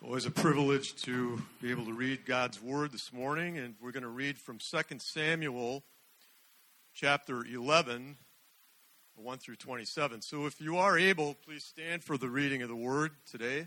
Always a privilege to be able to read God's Word this morning, and we're going to read from 2 Samuel chapter 11, 1 through 27. So if you are able, please stand for the reading of the Word today,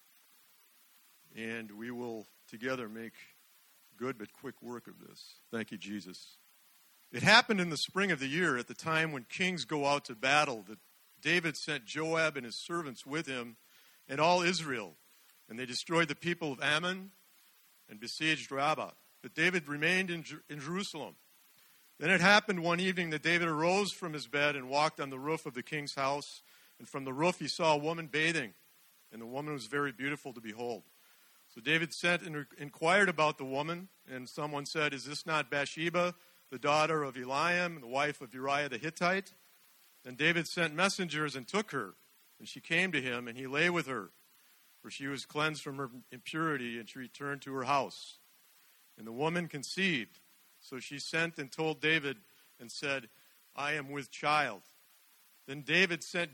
and we will together make good but quick work of this. Thank you, Jesus. It happened in the spring of the year, at the time when kings go out to battle, that David sent Joab and his servants with him and all Israel. And they destroyed the people of Ammon and besieged Rabbah. But David remained in Jerusalem. Then it happened one evening that David arose from his bed and walked on the roof of the king's house. And from the roof he saw a woman bathing, and the woman was very beautiful to behold. So David sent and inquired about the woman, and someone said, "Is this not Bathsheba, the daughter of Eliam, the wife of Uriah the Hittite?" Then David sent messengers and took her, and she came to him, and he lay with her. For she was cleansed from her impurity, and she returned to her house. And the woman conceived. So she sent and told David and said, "I am with child." Then David sent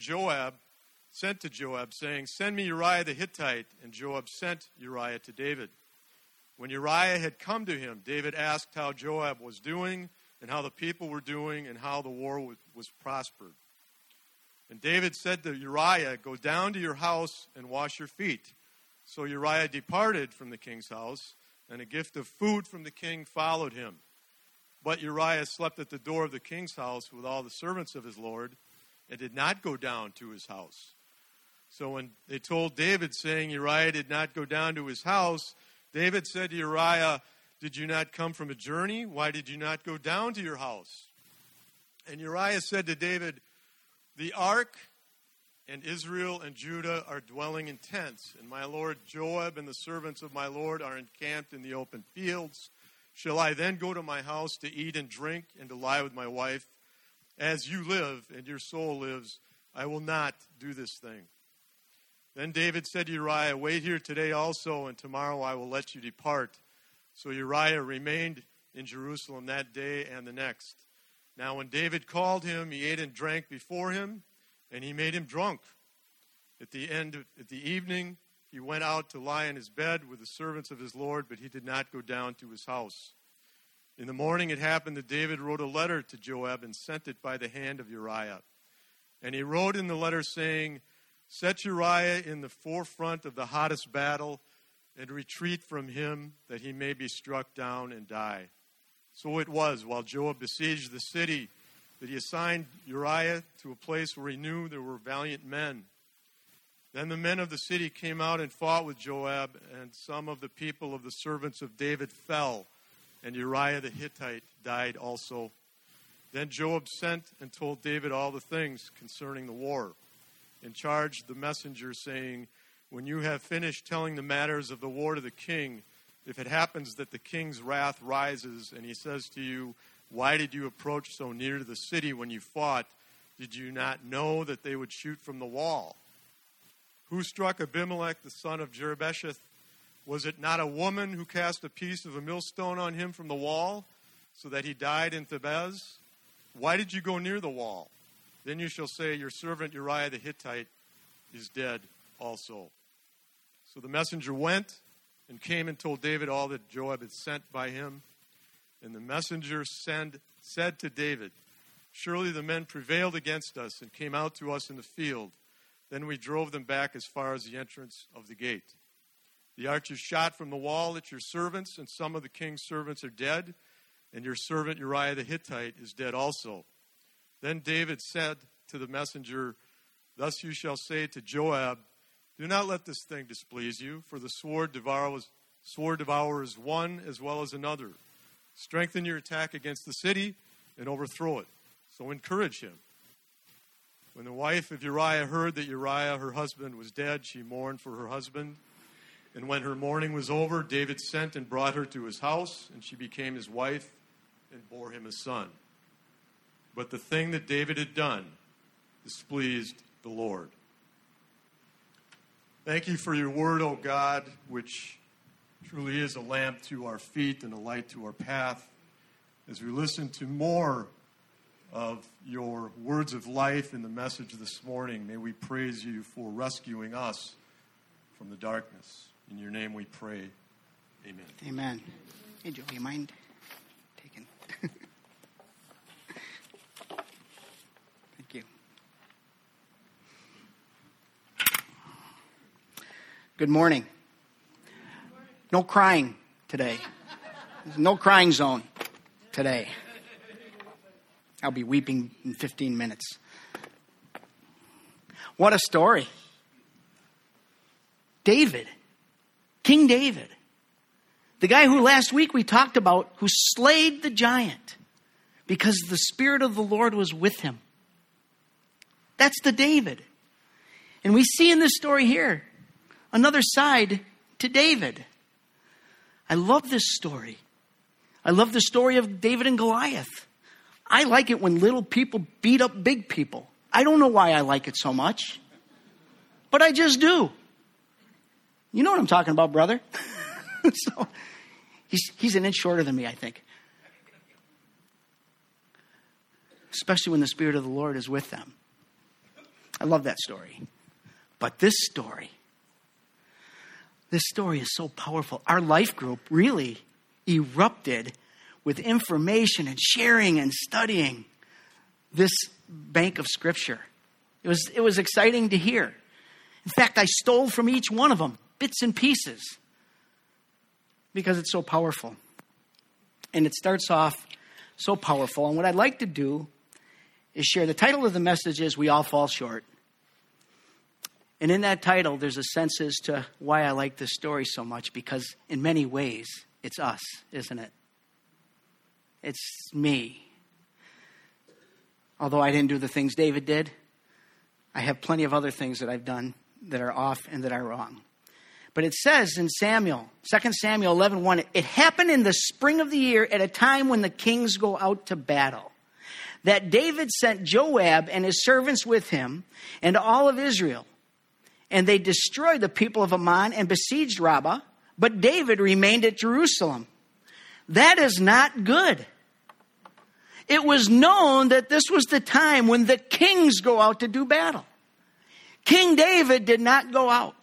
to Joab, saying, "Send me Uriah the Hittite." And Joab sent Uriah to David. When Uriah had come to him, David asked how Joab was doing, and how the people were doing, and how the war was prospered. And David said to Uriah, "Go down to your house and wash your feet." So Uriah departed from the king's house, and a gift of food from the king followed him. But Uriah slept at the door of the king's house with all the servants of his lord, and did not go down to his house. So when they told David, saying Uriah did not go down to his house, David said to Uriah, "Did you not come from a journey? Why did you not go down to your house?" And Uriah said to David, "The ark and Israel and Judah are dwelling in tents, and my lord Joab and the servants of my lord are encamped in the open fields. Shall I then go to my house to eat and drink and to lie with my wife? As you live and your soul lives, I will not do this thing." Then David said to Uriah, "Wait here today also, and tomorrow I will let you depart." So Uriah remained in Jerusalem that day and the next. Now when David called him, he ate and drank before him, and he made him drunk. At the evening, he went out to lie in his bed with the servants of his lord, but he did not go down to his house. In the morning it happened that David wrote a letter to Joab and sent it by the hand of Uriah. And he wrote in the letter saying, "Set Uriah in the forefront of the hottest battle, and retreat from him, that he may be struck down and die." So it was, while Joab besieged the city, that he assigned Uriah to a place where he knew there were valiant men. Then the men of the city came out and fought with Joab, and some of the people of the servants of David fell, and Uriah the Hittite died also. Then Joab sent and told David all the things concerning the war, and charged the messenger, saying, "When you have finished telling the matters of the war to the king, if it happens that the king's wrath rises, and he says to you, 'Why did you approach so near to the city when you fought? Did you not know that they would shoot from the wall? Who struck Abimelech, the son of Jerubbesheth? Was it not a woman who cast a piece of a millstone on him from the wall, so that he died in Thebez? Why did you go near the wall?' Then you shall say, 'Your servant Uriah the Hittite is dead also.'" So the messenger went and came and told David all that Joab had sent by him. And the messenger said to David, "Surely the men prevailed against us and came out to us in the field. Then we drove them back as far as the entrance of the gate. The archers shot from the wall at your servants, and some of the king's servants are dead, and your servant Uriah the Hittite is dead also." Then David said to the messenger, "Thus you shall say to Joab, 'Do not let this thing displease you, for the sword devours one as well as another. Strengthen your attack against the city and overthrow it.' So encourage him." When the wife of Uriah heard that Uriah, her husband, was dead, she mourned for her husband. And when her mourning was over, David sent and brought her to his house, and she became his wife and bore him a son. But the thing that David had done displeased the Lord. Thank you for your word, O God, which truly is a lamp to our feet and a light to our path. As we listen to more of your words of life in the message this morning, may we praise you for rescuing us from the darkness. In your name we pray. Amen. Amen. Hey, Joe, you mind taking? Thank you. Good morning. No crying today. There's no crying zone today. I'll be weeping in 15 minutes. What a story. David, King David, the guy who last week we talked about, who slayed the giant because the Spirit of the Lord was with him. That's the David. And we see in this story here another side to David. I love this story. I love the story of David and Goliath. I like it when little people beat up big people. I don't know why I like it so much, but I just do. You know what I'm talking about, brother? So he's an inch shorter than me, I think. Especially when the Spirit of the Lord is with them. I love that story. But this story is so powerful. Our life group really erupted with information and sharing and studying this bank of Scripture. It was exciting to hear. In fact, I stole from each one of them bits and pieces because it's so powerful. And it starts off so powerful. And what I'd like to do is share. The title of the message is We All Fall Short. And in that title, there's a sense as to why I like this story so much, because in many ways, it's us, isn't it? It's me. Although I didn't do the things David did, I have plenty of other things that I've done that are off and that are wrong. But it says in 2 Samuel 11:1, it happened in the spring of the year at a time when the kings go out to battle, that David sent Joab and his servants with him and all of Israel. And they destroyed the people of Ammon and besieged Rabbah, but David remained at Jerusalem. That is not good. It was known that this was the time when the kings go out to do battle. King David did not go out.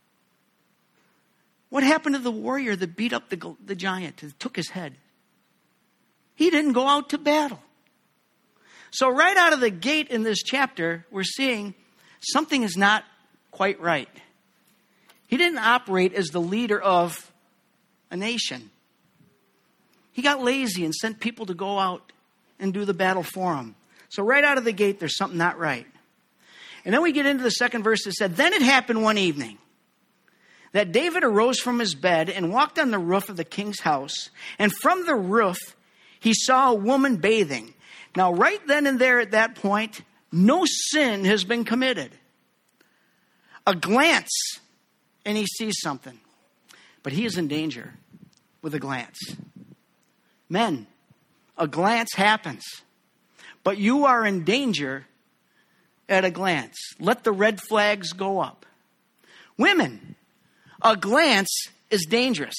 What happened to the warrior that beat up the giant, that took his head? He didn't go out to battle. So right out of the gate in this chapter, we're seeing something is not quite right. He didn't operate as the leader of a nation. He got lazy and sent people to go out and do the battle for him. So right out of the gate, there's something not right. And then we get into the second verse that said, then it happened one evening that David arose from his bed and walked on the roof of the king's house. And from the roof, he saw a woman bathing. Now, right then and there at that point, no sin has been committed. A glance, and he sees something. But he is in danger with a glance. Men, a glance happens. But you are in danger at a glance. Let the red flags go up. Women, a glance is dangerous.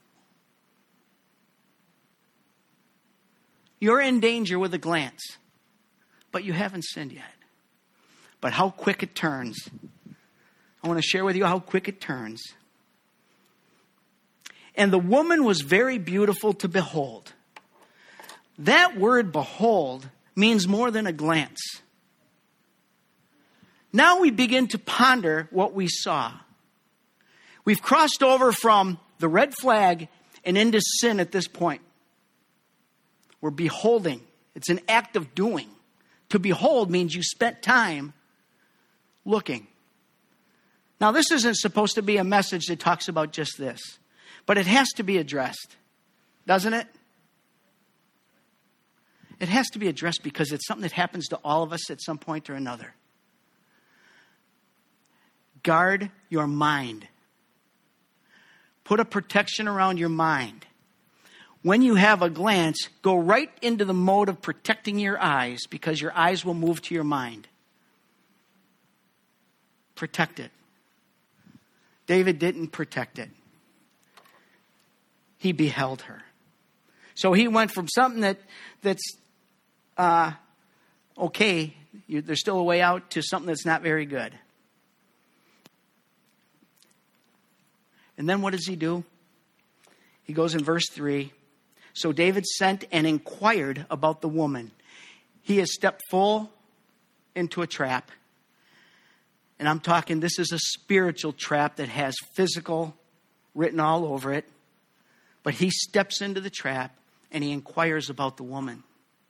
You're in danger with a glance, but you haven't sinned yet. But how quick it turns. I want to share with you how quick it turns. And the woman was very beautiful to behold. That word behold means more than a glance. Now we begin to ponder what we saw. We've crossed over from the red flag and into sin at this point. We're beholding. It's an act of doing. To behold means you spent time looking. Now, this isn't supposed to be a message that talks about just this, but it has to be addressed, doesn't it? It has to be addressed because it's something that happens to all of us at some point or another. Guard your mind. Put a protection around your mind. When you have a glance, go right into the mode of protecting your eyes, because your eyes will move to your mind. Protect it. David didn't protect it. He beheld her. So he went from something that's okay, there's still a way out, to something that's not very good. And then what does he do? He goes in verse 3. So David sent and inquired about the woman. He has stepped full into a trap. And I'm talking, this is a spiritual trap that has physical written all over it. But he steps into the trap and he inquires about the woman.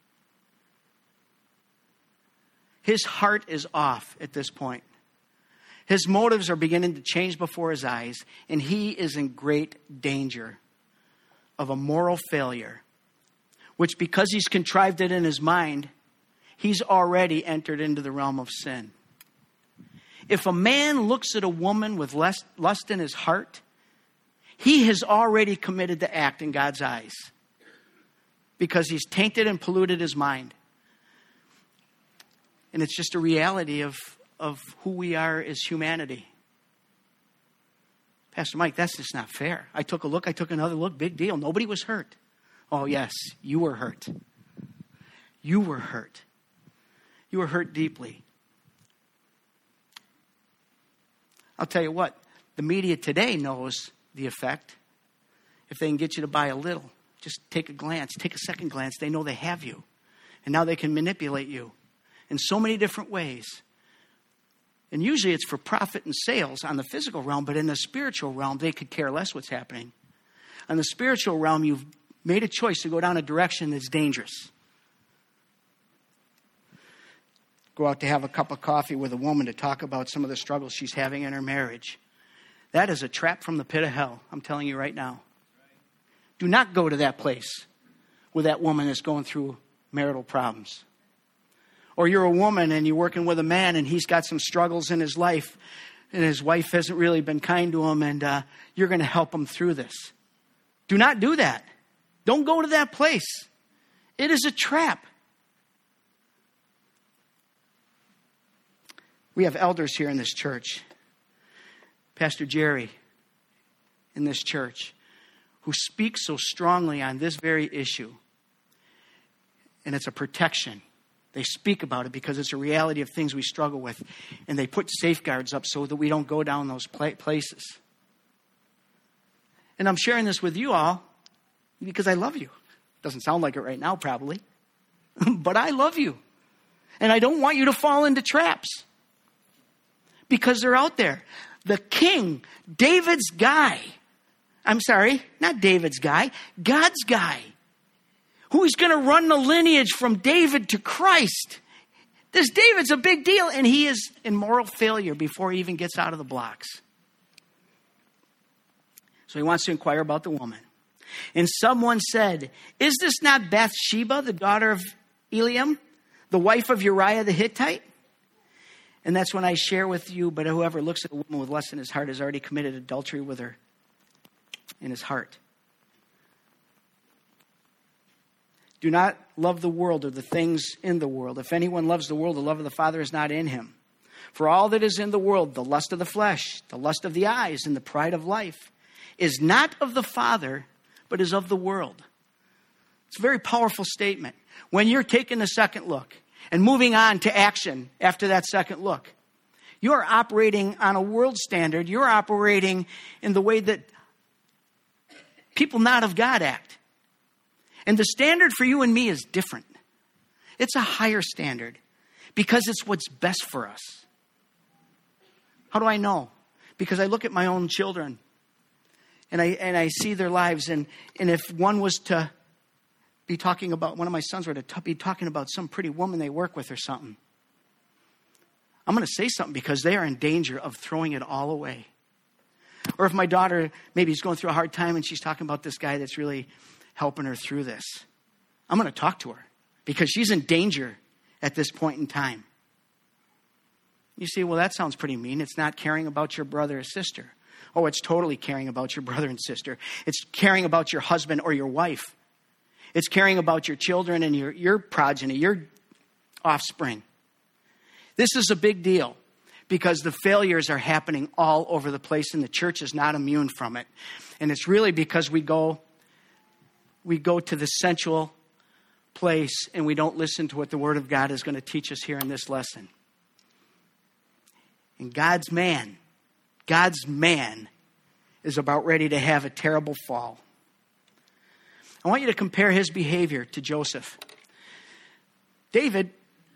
His heart is off at this point. His motives are beginning to change before his eyes, and he is in great danger of a moral failure, which, because he's contrived it in his mind, he's already entered into the realm of sin. If a man looks at a woman with lust in his heart, he has already committed the act in God's eyes, because he's tainted and polluted his mind. And it's just a reality of who we are as humanity. Pastor Mike, that's just not fair. I took a look, I took another look, big deal. Nobody was hurt. Oh, yes, you were hurt. You were hurt. You were hurt deeply. I'll tell you what, the media today knows the effect. If they can get you to buy a little, just take a glance, take a second glance, they know they have you. And now they can manipulate you in so many different ways. And usually it's for profit and sales on the physical realm, but in the spiritual realm, they could care less what's happening. On the spiritual realm, you've made a choice to go down a direction that's dangerous. Go out to have a cup of coffee with a woman to talk about some of the struggles she's having in her marriage. That is a trap from the pit of hell, I'm telling you right now. Do not go to that place with that woman that's going through marital problems. Or you're a woman and you're working with a man and he's got some struggles in his life and his wife hasn't really been kind to him, and you're going to help him through this. Do not do that. Don't go to that place. It is a trap. We have elders here in this church. Pastor Jerry in this church, who speaks so strongly on this very issue. And it's a protection. They speak about it because it's a reality of things we struggle with. And they put safeguards up so that we don't go down those places. And I'm sharing this with you all because I love you. Doesn't sound like it right now, probably. But I love you. And I don't want you to fall into traps. Because they're out there. The king, David's guy. I'm sorry, not David's guy. God's guy. Who is going to run the lineage from David to Christ. This David's a big deal, and he is in moral failure before he even gets out of the blocks. So he wants to inquire about the woman. And someone said, "Is this not Bathsheba, the daughter of Eliam, the wife of Uriah the Hittite?" And that's when I share with you, but whoever looks at a woman with lust in his heart has already committed adultery with her in his heart. Do not love the world or the things in the world. If anyone loves the world, the love of the Father is not in him. For all that is in the world, the lust of the flesh, the lust of the eyes, and the pride of life, is not of the Father, but is of the world. It's a very powerful statement. When you're taking a second look and moving on to action after that second look, you're operating on a world standard. You're operating in the way that people not of God act. And the standard for you and me is different. It's a higher standard because it's what's best for us. How do I know? Because I look at my own children and I see their lives. And if one was to be talking about, one of my sons were to be talking about some pretty woman they work with or something, I'm going to say something because they are in danger of throwing it all away. Or if my daughter maybe is going through a hard time and she's talking about this guy that's really helping her through this, I'm going to talk to her because she's in danger at this point in time. You see, well, that sounds pretty mean. It's not caring about your brother or sister. Oh, it's totally caring about your brother and sister. It's caring about your husband or your wife. It's caring about your children and your progeny, your offspring. This is a big deal because the failures are happening all over the place and the church is not immune from it. And it's really because we go to the sensual place and we don't listen to what the Word of God is going to teach us here in this lesson. And God's man is about ready to have a terrible fall. I want you to compare his behavior to Joseph. David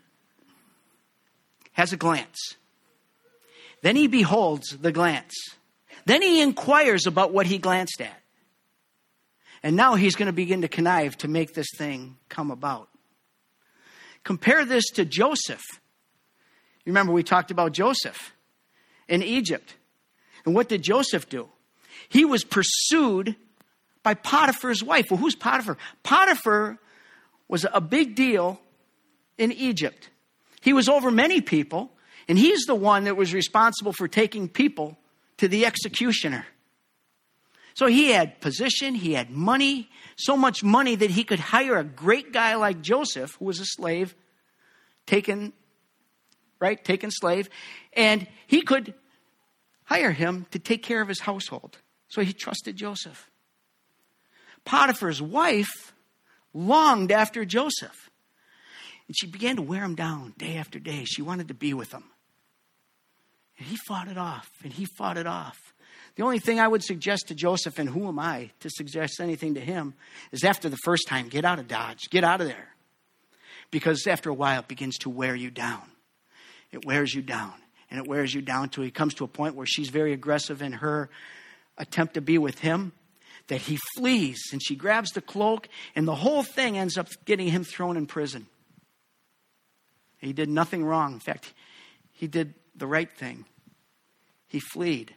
has a glance. Then he beholds the glance. Then he inquires about what he glanced at. And now he's going to begin to connive to make this thing come about. Compare this to Joseph. You remember we talked about Joseph in Egypt. And what did Joseph do? He was pursued by Potiphar's wife. Well, who's Potiphar? Potiphar was a big deal in Egypt. He was over many people, and he's the one that was responsible for taking people to the executioner. So he had position, he had money, so much money that he could hire a great guy like Joseph, who was a slave, taken slave, and he could hire him to take care of his household. So he trusted Joseph. Potiphar's wife longed after Joseph. And she began to wear him down day after day. She wanted to be with him. And he fought it off, and he fought it off. The only thing I would suggest to Joseph, and who am I to suggest anything to him, is after the first time, get out of Dodge. Get out of there. Because after a while, it begins to wear you down. It wears you down. And it wears you down till he comes to a point where she's very aggressive in her attempt to be with him, that he flees, and she grabs the cloak, and the whole thing ends up getting him thrown in prison. He did nothing wrong. In fact, he did the right thing. He fled.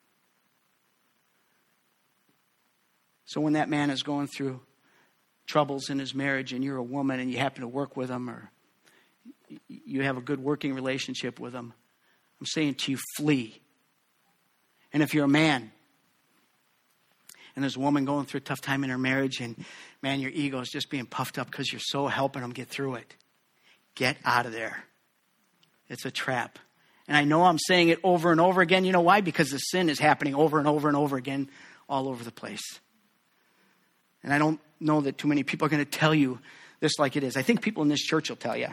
So when that man is going through troubles in his marriage, and you're a woman and you happen to work with him, or you have a good working relationship with him, I'm saying to you, flee. And if you're a man, and there's a woman going through a tough time in her marriage, and man, your ego is just being puffed up because you're so helping them get through it, get out of there. It's a trap. And I know I'm saying it over and over again. You know why? Because the sin is happening over and over and over again all over the place. And I don't know that too many people are going to tell you this like it is. I think people in this church will tell you.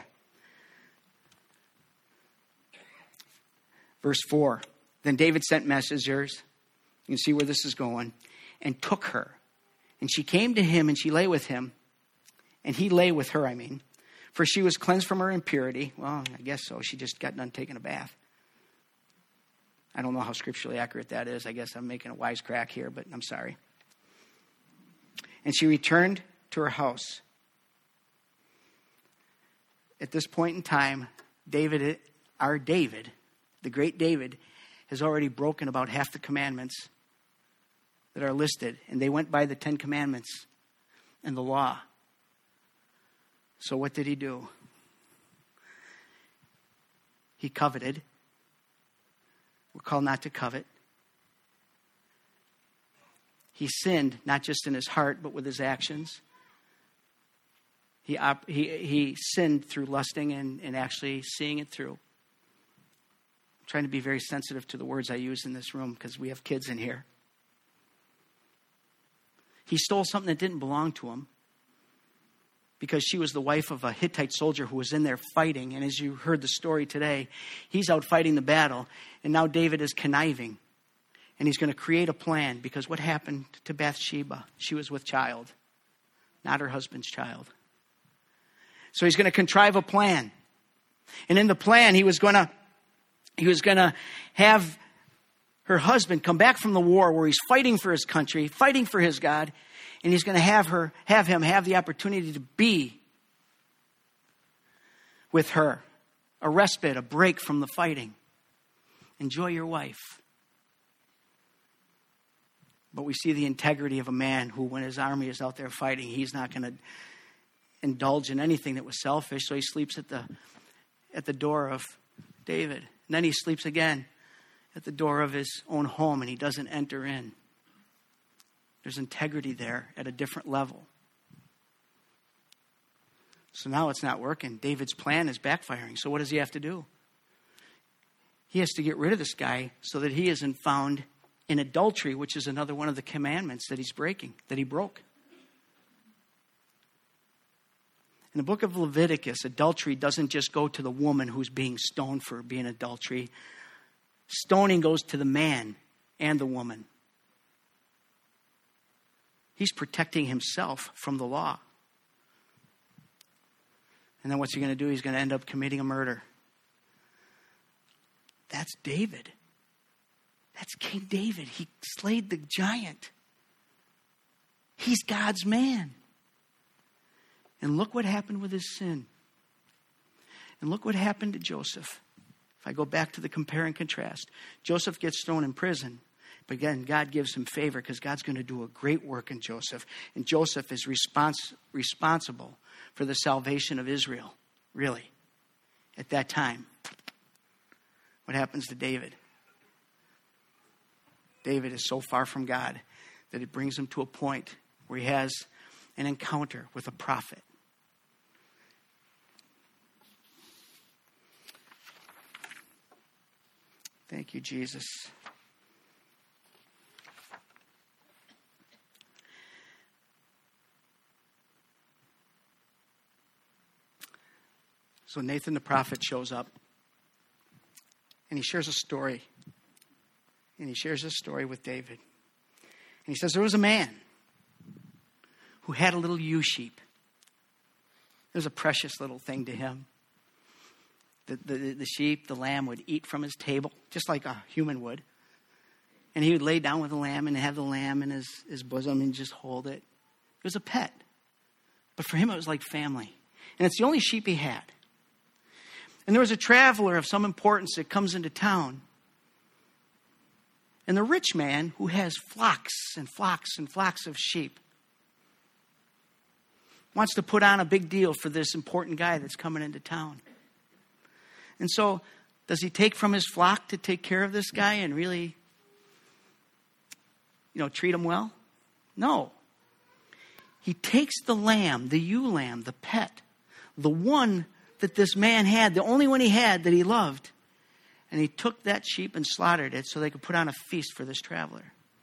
Verse 4. Then David sent messengers. You can see where this is going. And took her. And she came to him, and she lay with him. And he lay with her, For she was cleansed from her impurity. Well, I guess so. She just got done taking a bath. I don't know how scripturally accurate that is. I guess I'm making a wisecrack here, but I'm sorry. And she returned to her house. At this point in time, David, the great David, has already broken about half the commandments that are listed. And they went by the 10 commandments and the law. So what did he do? He coveted. We're called not to covet. He sinned, not just in his heart, but with his actions. He sinned through lusting and actually seeing it through. I'm trying to be very sensitive to the words I use in this room because we have kids in here. He stole something that didn't belong to him because she was the wife of a Hittite soldier who was in there fighting. And as you heard the story today, he's out fighting the battle. And now David is conniving. And he's going to create a plan because what happened to Bathsheba? She was with child, not her husband's child. So he's going to contrive a plan. And in the plan, he was going to have her husband come back from the war where he's fighting for his country, fighting for his God, and he's going to have him have the opportunity to be with her. A respite, a break from the fighting. Enjoy your wife. But we see the integrity of a man who, when his army is out there fighting, he's not going to indulge in anything that was selfish. So he sleeps at the door of David. And then he sleeps again at the door of his own home, and he doesn't enter in. There's integrity there at a different level. So now it's not working. David's plan is backfiring. So what does he have to do? He has to get rid of this guy so that he isn't found in adultery, which is another one of the commandments that he broke. In the book of Leviticus, adultery doesn't just go to the woman who's being stoned for being adultery. Stoning goes to the man and the woman. He's protecting himself from the law. And then what's he going to do? He's going to end up committing a murder. That's David. That's King David. He slayed the giant. He's God's man. And look what happened with his sin. And look what happened to Joseph. If I go back to the compare and contrast, Joseph gets thrown in prison. But again, God gives him favor because God's going to do a great work in Joseph. And Joseph is responsible for the salvation of Israel, really, at that time. What happens to David? David is so far from God that it brings him to a point where he has an encounter with a prophet. Thank you, Jesus. So Nathan the prophet shows up, and he shares a story. And he shares this story with David. And he says there was a man who had a little ewe sheep. It was a precious little thing to him. The sheep, the lamb would eat from his table, just like a human would. And he would lay down with the lamb and have the lamb in his bosom and just hold it. It was a pet. But for him, it was like family. And it's the only sheep he had. And there was a traveler of some importance that comes into town. And the rich man who has flocks and flocks and flocks of sheep wants to put on a big deal for this important guy that's coming into town. And so, does he take from his flock to take care of this guy and really, treat him well? No. He takes the lamb, the ewe lamb, the pet, the one that this man had, the only one he had that he loved, and he took that sheep and slaughtered it so they could put on a feast for this traveler.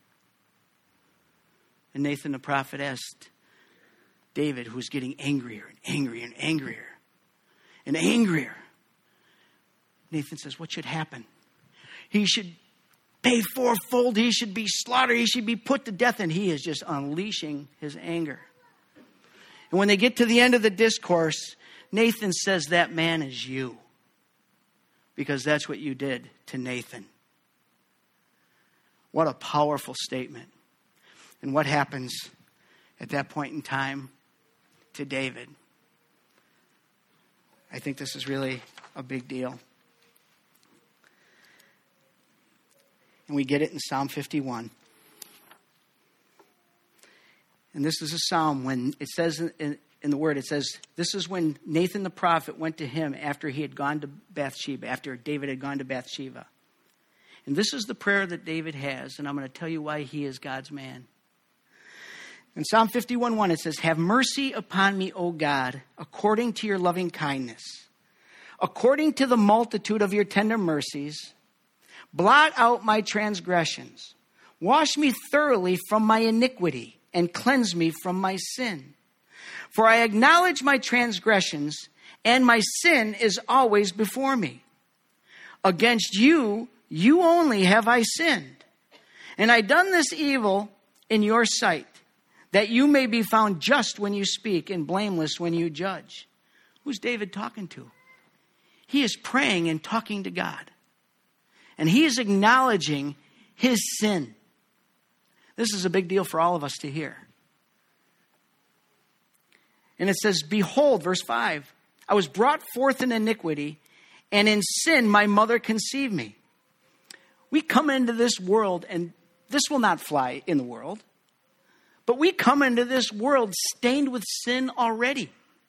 And Nathan the prophet asked David, who was getting angrier and angrier and angrier and angrier. Nathan says, what should happen? He should pay fourfold. He should be slaughtered. He should be put to death. And he is just unleashing his anger. And when they get to the end of the discourse, Nathan says, that man is you. Because that's what you did to Nathan. What a powerful statement. And what happens at that point in time to David? I think this is really a big deal. And we get it in Psalm 51. And this is a psalm when it says in the word, it says, this is when Nathan the prophet went to him after he had gone to Bathsheba, after David had gone to Bathsheba. And this is the prayer that David has, and I'm going to tell you why he is God's man. In Psalm 51:1, it says, have mercy upon me, O God, according to your loving kindness. According to the multitude of your tender mercies, blot out my transgressions. Wash me thoroughly from my iniquity and cleanse me from my sin. For I acknowledge my transgressions, and my sin is always before me. Against you, you only have I sinned. And I done this evil in your sight, that you may be found just when you speak and blameless when you judge. Who's David talking to? He is praying and talking to God. And he is acknowledging his sin. This is a big deal for all of us to hear. And it says, behold, verse 5, I was brought forth in iniquity, and in sin my mother conceived me. We come into this world, and this will not fly in the world, but we come into this world stained with sin already.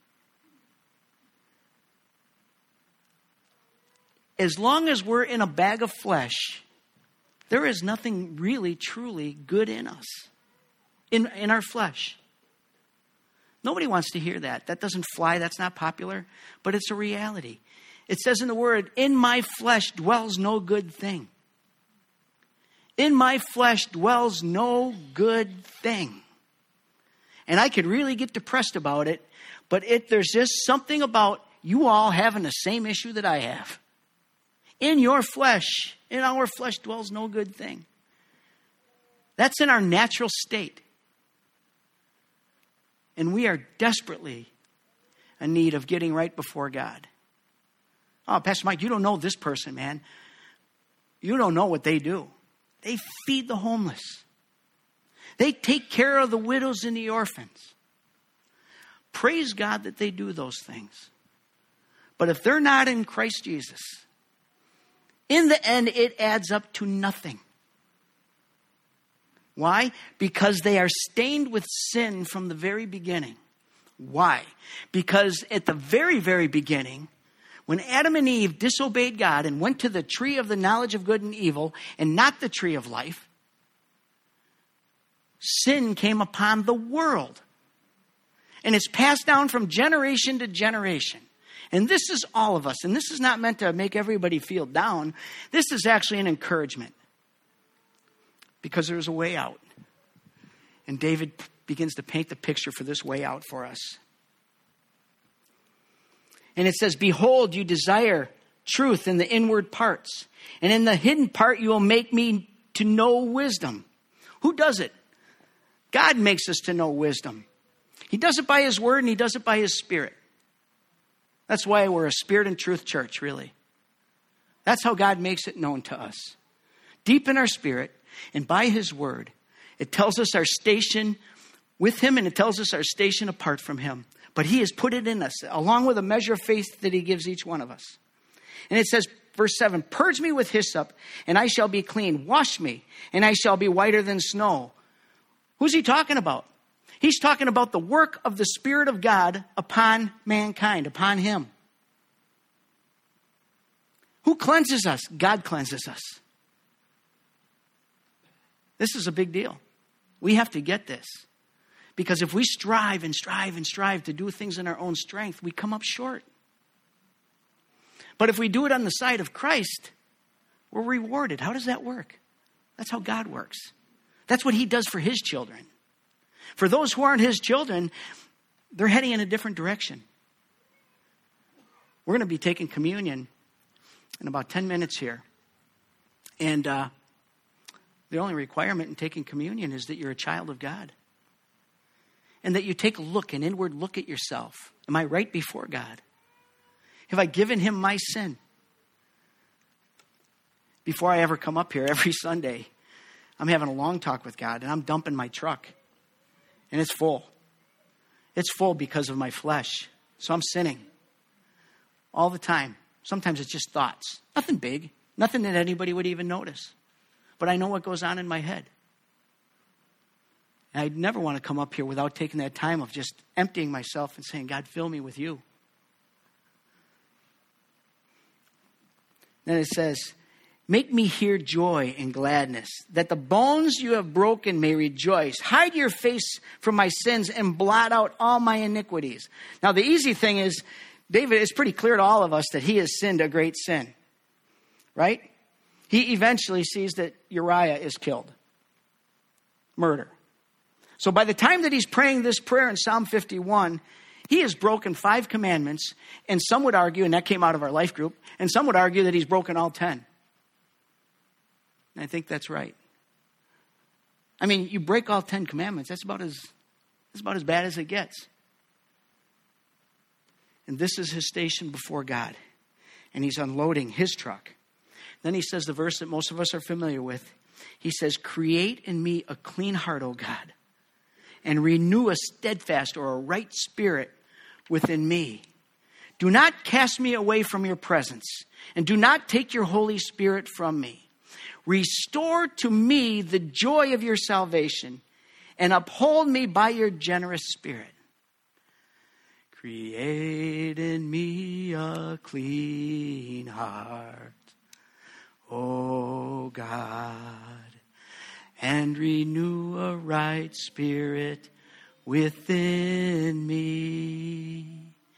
As long as we're in a bag of flesh, there is nothing really, truly good in us, in our flesh. Nobody wants to hear that. That doesn't fly. That's not popular. But it's a reality. It says in the word, in my flesh dwells no good thing. In my flesh dwells no good thing. And I could really get depressed about it. But there's just something about you all having the same issue that I have. In your flesh, in our flesh dwells no good thing. That's in our natural state. And we are desperately in need of getting right before God. Oh, Pastor Mike, you don't know this person, man. You don't know what they do. They feed the homeless. They take care of the widows and the orphans. Praise God that they do those things. But if they're not in Christ Jesus, in the end, it adds up to nothing. Why? Because they are stained with sin from the very beginning. Why? Because at the very, very beginning, when Adam and Eve disobeyed God and went to the tree of the knowledge of good and evil and not the tree of life, sin came upon the world. And it's passed down from generation to generation. And this is all of us. And this is not meant to make everybody feel down. This is actually an encouragement. Because there's a way out. And David begins to paint the picture for this way out for us. And it says, behold, you desire truth in the inward parts. And in the hidden part, you will make me to know wisdom. Who does it? God makes us to know wisdom. He does it by his word and he does it by his spirit. That's why we're a spirit and truth church, really. That's how God makes it known to us. Deep in our spirit and by his word, it tells us our station with him and it tells us our station apart from him. But he has put it in us, along with a measure of faith that he gives each one of us. And it says, verse 7, purge me with hyssop, and I shall be clean. Wash me, and I shall be whiter than snow. Who's he talking about? He's talking about the work of the Spirit of God upon mankind, upon him. Who cleanses us? God cleanses us. This is a big deal. We have to get this. Because if we strive and strive and strive to do things in our own strength, we come up short. But if we do it on the side of Christ, we're rewarded. How does that work? That's how God works. That's what he does for his children. For those who aren't his children, they're heading in a different direction. We're going to be taking communion in about 10 minutes here. And the only requirement in taking communion is that you're a child of God. And that you take a look, an inward look at yourself. Am I right before God? Have I given him my sin? Before I ever come up here every Sunday, I'm having a long talk with God and I'm dumping my truck. And it's full. It's full because of my flesh. So I'm sinning all the time. Sometimes it's just thoughts. Nothing big. Nothing that anybody would even notice. But I know what goes on in my head. And I'd never want to come up here without taking that time of just emptying myself and saying, God, fill me with you. Then it says, make me hear joy and gladness, that the bones you have broken may rejoice. Hide your face from my sins and blot out all my iniquities. Now, the easy thing is, David, it's pretty clear to all of us that he has sinned a great sin. Right? He eventually sees that Uriah is killed. Murder. So by the time that he's praying this prayer in Psalm 51, he has broken 5 commandments. And some would argue, and that came out of our life group, and some would argue that he's broken all 10. And I think that's right. I mean, you break all 10 commandments, that's about as bad as it gets. And this is his station before God. And he's unloading his truck. Then he says the verse that most of us are familiar with. He says, create in me a clean heart, O God, and renew a steadfast or a right spirit within me. Do not cast me away from your presence, and do not take your Holy Spirit from me. Restore to me the joy of your salvation, and uphold me by your generous spirit. Create in me a clean heart, O God, and renew a right spirit within me.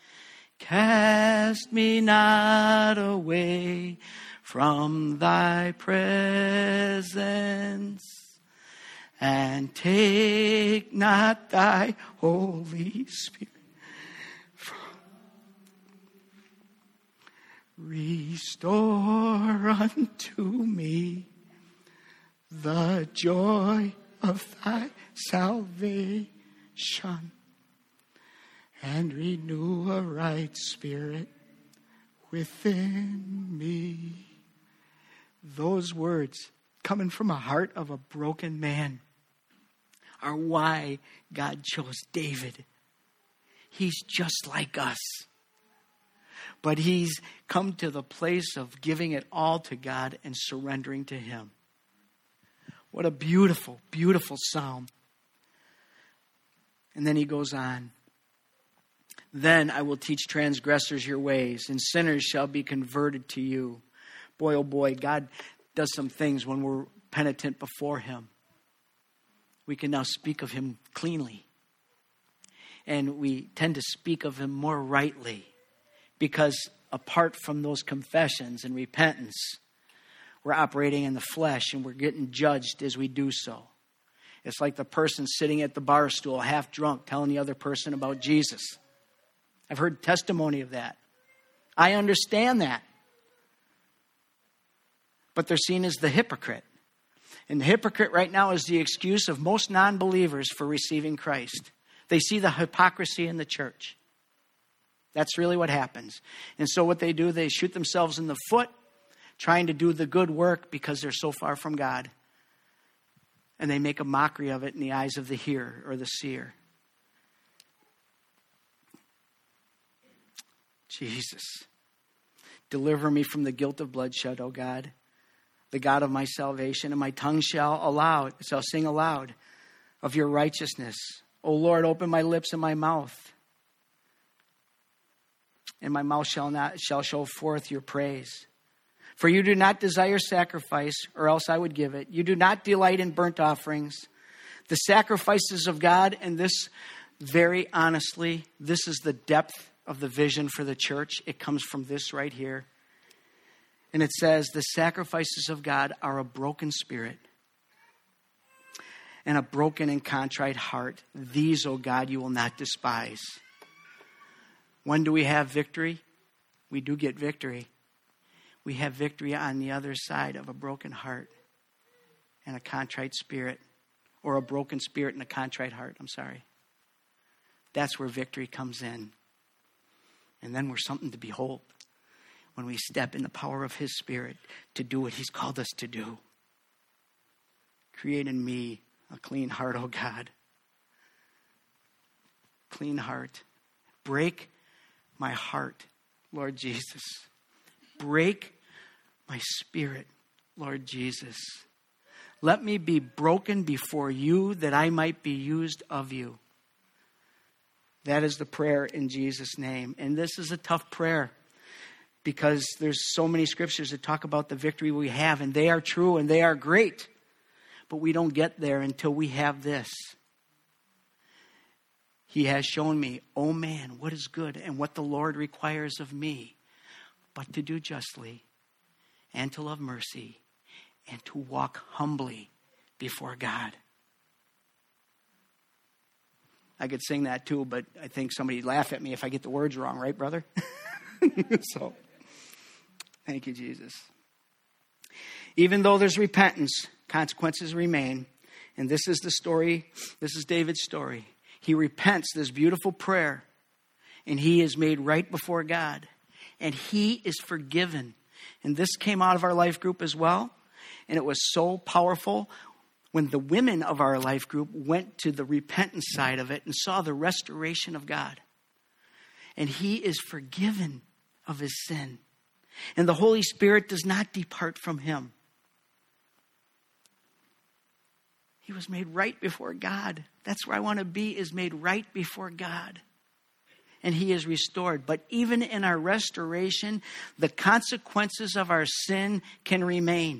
Cast me not away from thy presence, and take not thy Holy Spirit from. Restore unto me the joy of thy salvation, and renew a right spirit within me. Those words coming from a heart of a broken man are why God chose David. He's just like us. But he's come to the place of giving it all to God and surrendering to him. What a beautiful, beautiful psalm. And then he goes on. Then I will teach transgressors your ways, and sinners shall be converted to you. Boy, oh boy, God does some things when we're penitent before him. We can now speak of him cleanly. And we tend to speak of him more rightly. Because apart from those confessions and repentance, we're operating in the flesh and we're getting judged as we do so. It's like the person sitting at the bar stool, half drunk, telling the other person about Jesus. I've heard testimony of that. I understand that. But they're seen as the hypocrite. And the hypocrite right now is the excuse of most non-believers for receiving Christ. They see the hypocrisy in the church. That's really what happens. And so what they do, they shoot themselves in the foot, trying to do the good work because they're so far from God. And they make a mockery of it in the eyes of the hearer or the seer. Jesus, deliver me from the guilt of bloodshed, O God, the God of my salvation, and my tongue shall sing aloud of your righteousness. O Lord, open my lips and my mouth. And my mouth shall show forth your praise. For you do not desire sacrifice, or else I would give it. You do not delight in burnt offerings. The sacrifices of God, and this, very honestly, this is the depth of the vision for the church. It comes from this right here. And it says, the sacrifices of God are a broken spirit and a broken and contrite heart. These, O God, you will not despise. When do we have victory? We do get victory. We have victory on the other side of a broken heart and a contrite spirit, or a broken spirit and a contrite heart. I'm sorry. That's where victory comes in. And then we're something to behold when we step in the power of his Spirit to do what he's called us to do. Create in me a clean heart, O God. Clean heart. Break my heart, Lord Jesus. Break my spirit, Lord Jesus. Let me be broken before you that I might be used of you. That is the prayer in Jesus' name. And this is a tough prayer because there's so many scriptures that talk about the victory we have, and they are true and they are great. But we don't get there until we have this. He has shown me, oh man, what is good and what the Lord requires of me, but to do justly and to love mercy and to walk humbly before God. I could sing that too, but I think somebody would laugh at me if I get the words wrong, right, brother? So, thank you, Jesus. Even though there's repentance, consequences remain. And this is the story, this is David's story. He repents this beautiful prayer, and he is made right before God. And he is forgiven. And this came out of our life group as well. And it was so powerful when the women of our life group went to the repentance side of it and saw the restoration of God. And he is forgiven of his sin. And the Holy Spirit does not depart from him. He was made right before God. That's where I want to be, is made right before God. And he is restored. But even in our restoration, the consequences of our sin can remain.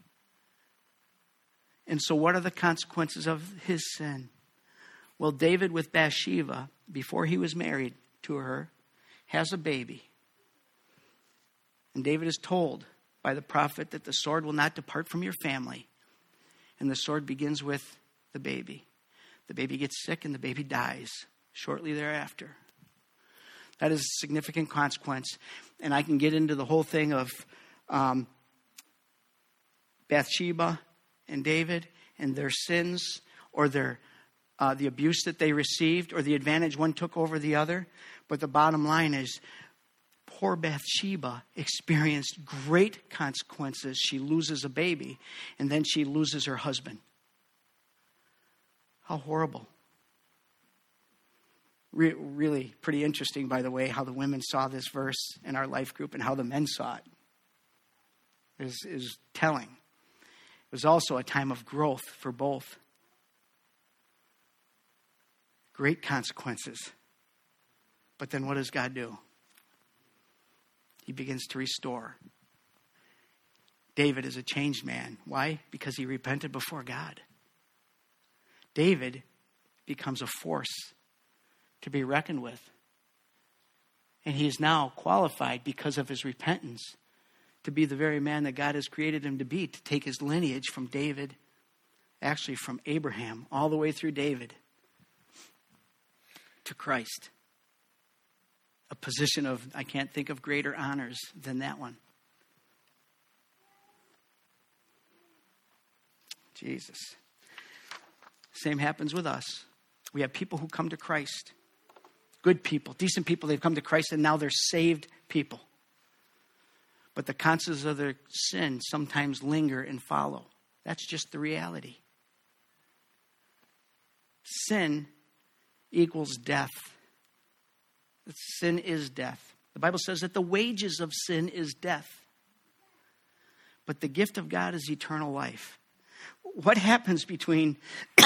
And so what are the consequences of his sin? Well, David with Bathsheba, before he was married to her, has a baby. And David is told by the prophet that the sword will not depart from your family. And the sword begins with the baby. The baby gets sick and the baby dies shortly thereafter. That is a significant consequence. And I can get into the whole thing of Bathsheba and David and their sins or their the abuse that they received or the advantage one took over the other. But the bottom line is, poor Bathsheba experienced great consequences. She loses a baby, and then she loses her husband. How horrible. Really pretty interesting, by the way, how the women saw this verse in our life group and how the men saw it. Is telling. It was also a time of growth for both. Great consequences. But then what does God do? He begins to restore. David is a changed man. Why? Because he repented before God. David becomes a force to be reckoned with. And he is now qualified because of his repentance to be the very man that God has created him to be, to take his lineage from David, actually from Abraham, all the way through David to Christ. A position of, I can't think of greater honors than that one. Jesus. Same happens with us. We have people who come to Christ. Good people, decent people, they've come to Christ and now they're saved people. But the consequences of their sin sometimes linger and follow. That's just the reality. Sin equals death. Sin is death. The Bible says that the wages of sin is death. But the gift of God is eternal life. What happens between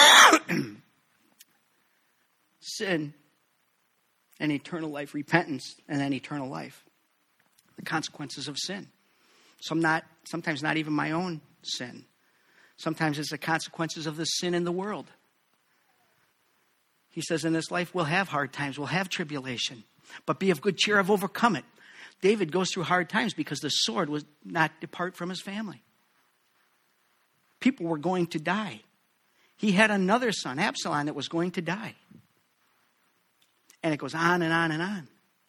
sin and eternal life, repentance and then eternal life? The consequences of sin. Sometimes not even my own sin. Sometimes it's the consequences of the sin in the world. He says in this life we'll have hard times, we'll have tribulation, but be of good cheer, I've overcome it. David goes through hard times because the sword was not depart from his family. People were going to die. He had another son, Absalom, that was going to die. And it goes on and on and on.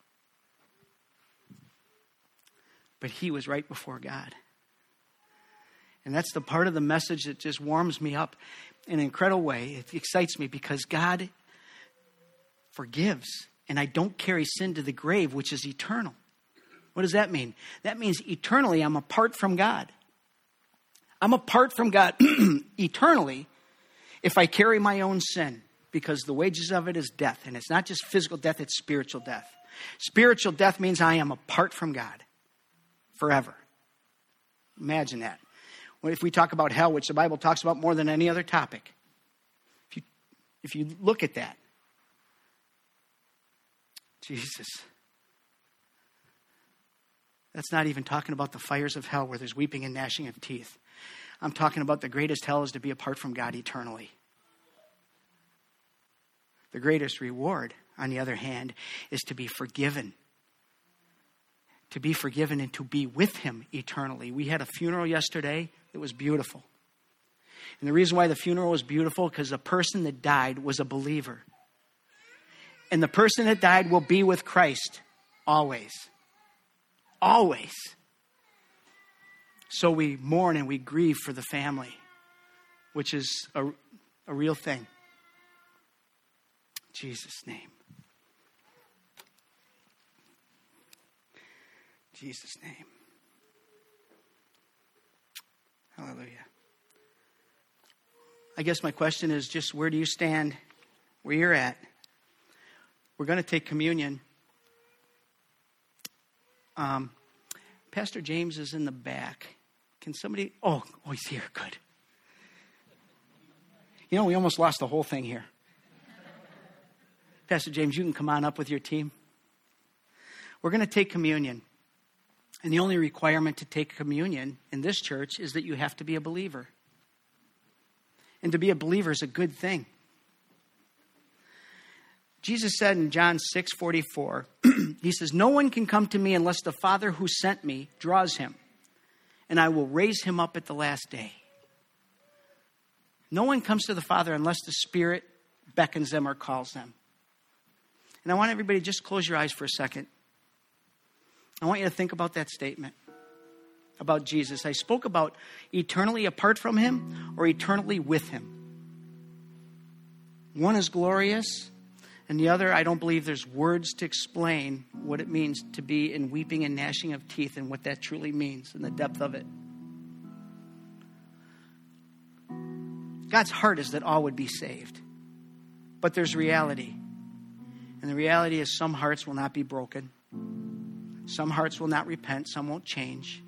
But he was right before God. And that's the part of the message that just warms me up in an incredible way. It excites me because God forgives. And I don't carry sin to the grave, which is eternal. What does that mean? That means eternally I'm apart from God. I'm apart from God eternally if I carry my own sin, because the wages of it is death. And it's not just physical death, it's spiritual death. Spiritual death means I am apart from God forever. Imagine that. If we talk about hell, which the Bible talks about more than any other topic, if you look at that, Jesus, that's not even talking about the fires of hell where there's weeping and gnashing of teeth. I'm talking about the greatest hell is to be apart from God eternally. The greatest reward, on the other hand, is to be forgiven. To be forgiven and to be with him eternally. We had a funeral yesterday that was beautiful. And the reason why the funeral was beautiful, because the person that died was a believer. And the person that died will be with Christ always. Always. So we mourn and we grieve for the family, which is a real thing. In Jesus' name. Jesus' name. Hallelujah. I guess my question is just, where do you stand where you're at? We're going to take communion. Pastor James is in the back. Can somebody... Oh, he's here. Good. You know, we almost lost the whole thing here. Pastor James, you can come on up with your team. We're going to take communion. And the only requirement to take communion in this church is that you have to be a believer. And to be a believer is a good thing. Jesus said in John 6:44, he says, "No one can come to me unless the Father who sent me draws him, and I will raise him up at the last day." No one comes to the Father unless the Spirit beckons them or calls them. And I want everybody to just close your eyes for a second. I want you to think about that statement about Jesus. I spoke about eternally apart from him or eternally with him. One is glorious, and the other, I don't believe there's words to explain what it means to be in weeping and gnashing of teeth and what that truly means and the depth of it. God's heart is that all would be saved. But there's reality. And the reality is some hearts will not be broken. Some hearts will not repent. Some won't change.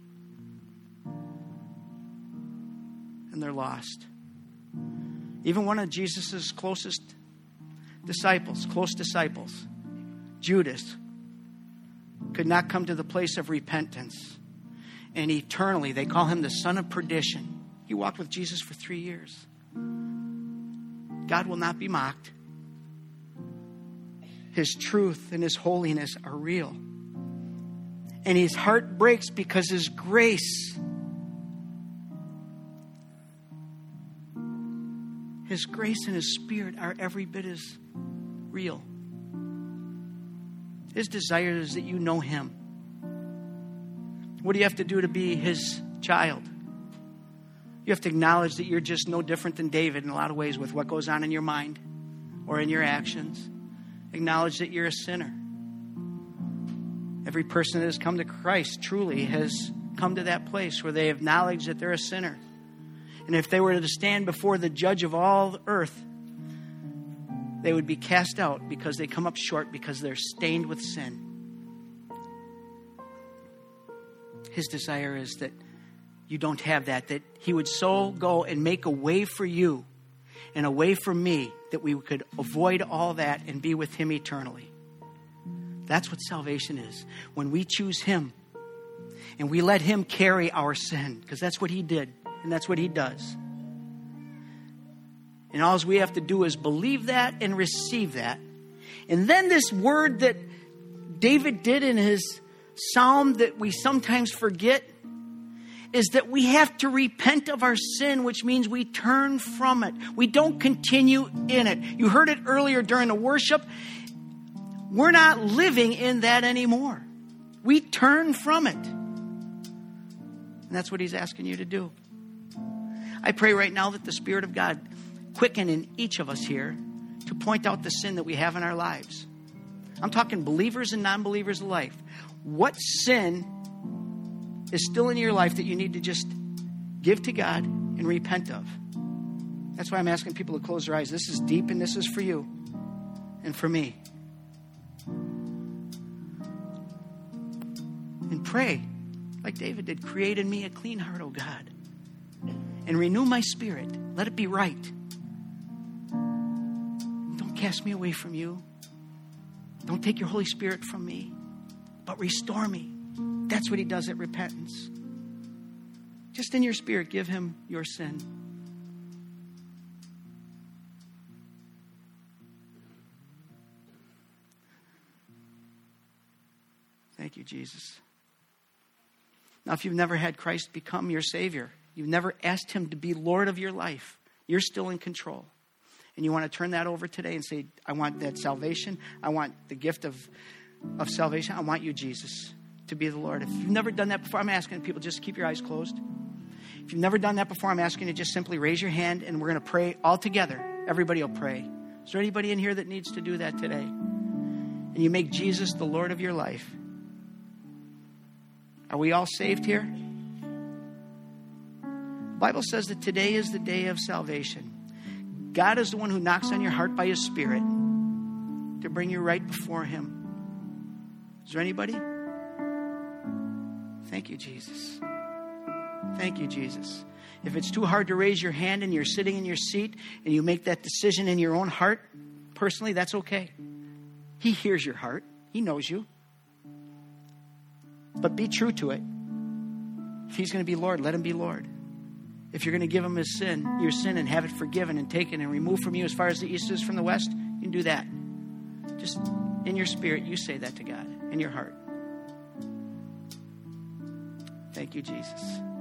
And they're lost. Even one of Jesus' close disciples, Judas, could not come to the place of repentance. And eternally, they call him the son of perdition. He walked with Jesus for 3 years. God will not be mocked. His truth and his holiness are real. And his heart breaks because his grace, and his spirit are every bit as real. His desire is that you know him. What do you have to do to be his child? You have to acknowledge that you're just no different than David in a lot of ways with what goes on in your mind or in your actions. Acknowledge that you're a sinner. Every person that has come to Christ truly has come to that place where they acknowledge that they're a sinner. And if they were to stand before the judge of all the earth, they would be cast out because they come up short because they're stained with sin. His desire is that you don't have that he would so go and make a way for you and a way for me that we could avoid all that and be with him eternally. That's what salvation is. When we choose him and we let him carry our sin, because that's what he did and that's what he does. And all we have to do is believe that and receive that. And then this word that David did in his psalm that we sometimes forget is that we have to repent of our sin, which means we turn from it. We don't continue in it. You heard it earlier during the worship. We're not living in that anymore. We turn from it. And that's what he's asking you to do. I pray right now that the Spirit of God quicken in each of us here to point out the sin that we have in our lives. I'm talking believers and non-believers alike. What sin is still in your life that you need to just give to God and repent of? That's why I'm asking people to close their eyes. This is deep and this is for you and for me. And pray like David did. Create in me a clean heart, O God, and renew my spirit. Let it be right. Don't cast me away from you. Don't take your Holy Spirit from me, but restore me. That's what he does at repentance. Just in your spirit, give him your sin. Thank you, Jesus. Now, if you've never had Christ become your Savior, you've never asked him to be Lord of your life, you're still in control. And you want to turn that over today and say, I want that salvation. I want the gift of salvation. I want you, Jesus, to be the Lord. If you've never done that before, I'm asking people just keep your eyes closed. If you've never done that before, I'm asking you to just simply raise your hand and we're going to pray all together. Everybody will pray. Is there anybody in here that needs to do that today? And you make Jesus the Lord of your life. Are we all saved here? The Bible says that today is the day of salvation. God is the one who knocks on your heart by his Spirit to bring you right before him. Is there anybody? Thank you, Jesus. Thank you, Jesus. If it's too hard to raise your hand and you're sitting in your seat and you make that decision in your own heart, personally, that's okay. He hears your heart. He knows you. But be true to it. If he's going to be Lord, let him be Lord. If you're going to give him his sin, your sin, and have it forgiven and taken and removed from you as far as the east is from the west, you can do that. Just in your spirit, you say that to God in your heart. Thank you, Jesus.